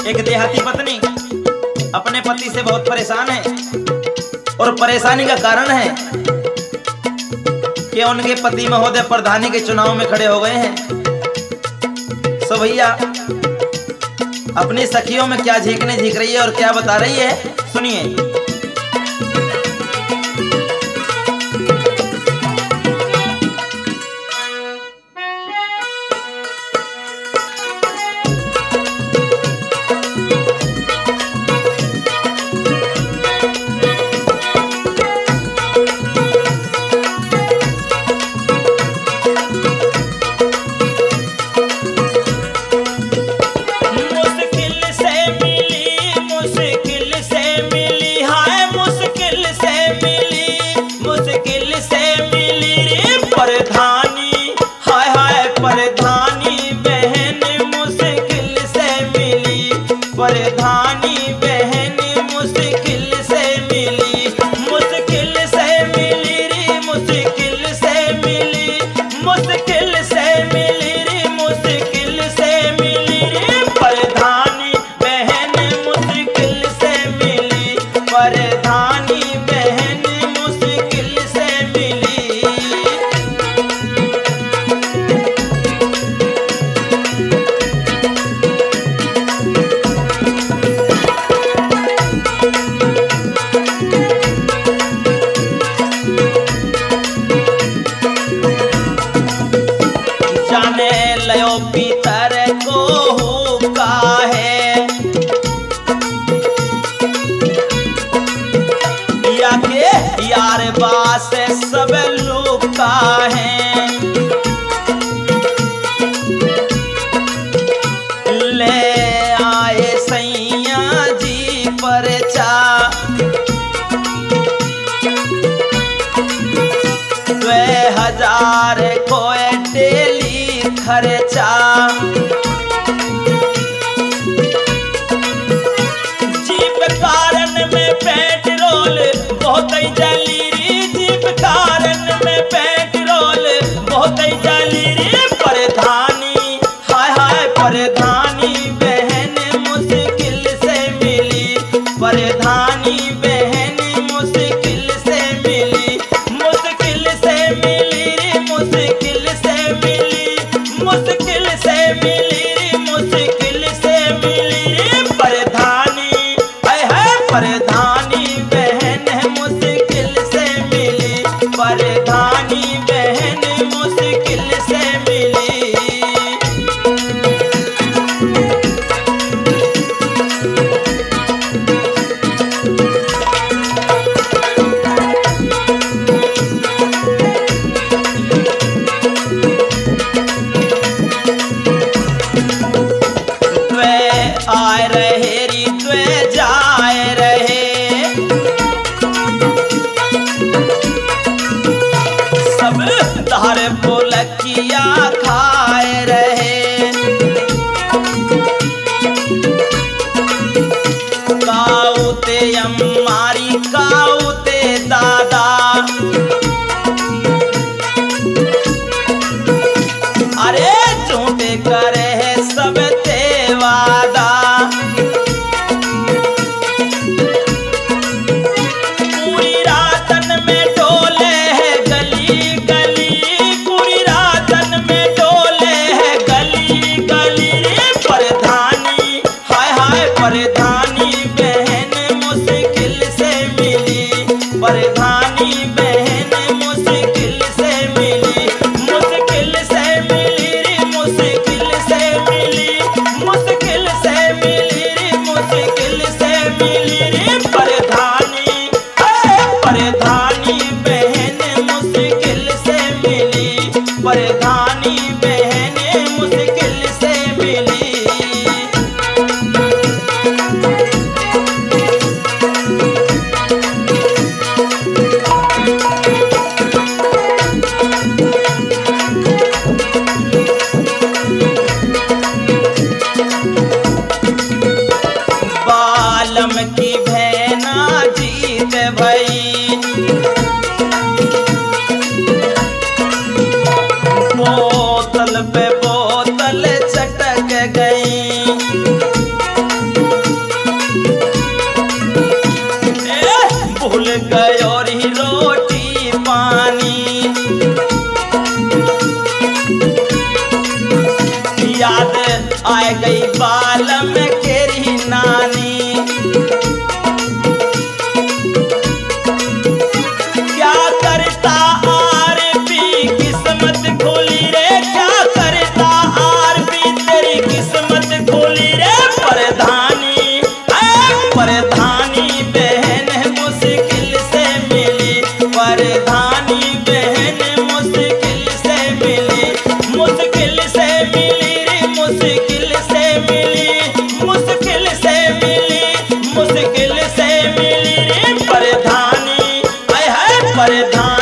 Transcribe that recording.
एक देहाती पत्नी अपने पति से बहुत परेशान है और परेशानी का कारण है कि उनके पति महोदय प्रधानी के चुनाव में खड़े हो गए हैं। सो भैया अपनी सखियों में क्या झींकने झींक रही है और क्या बता रही है, सुनिए। परधानी बहन मुश्किल से मिली, मुश्किल से मिली रे, मुश्किल से मिली, मुश्किल से मिली रे, मुश्किल से मिली रे। परधानी बहन मुश्किल से मिली, परधानी बहन मुश्किल से मिली। लयो पीतर को हुक्का है या के यार बास सब लुका है। ले आए सैया जी परचा, हजार को डेली खर्चा। जीप कारण में पेट्रोल बहुत ही जली री, जीप कारण में पेट्रोल बहुत ही जली री। परधानी हाय हाय परधानी बहन मुश्किल से मिली, परधानी बहन मुश्किल से मिली, मुश्किल से मिली रे, मुश्किल से मिली, मुश्किल से मिली रे, मुश्किल से मिली रे। परधानी हाय हाय परधानी बहन मुश्किल से मिली, परधानी बहन मुश्किल से मिली। आए रहे री त्वे जाए रहे, सब धार पुलकिया खाए रहे। काउते अम्मारी काउते दादा, अरे झूठे करे सब वादा। पूरी रातन में डोले है गली गली, पूरी रातन में डोले है गली गली रे। परधानी हाय हाय परधानी बहन मुश्किल से मिली, परधानी बहन मुश्किल से मिली, मुश्किल से मिली रे, मुश्किल से मिली, मुश्किल से मिली रे, मुश्किल से मिली रे। परधानी परधानी बहन मुश्किल से मिली, परधानी बहन मुश्किल से मिली। बालम की बहना जीत भई, बोतल पे बोतल चटक गई। धाम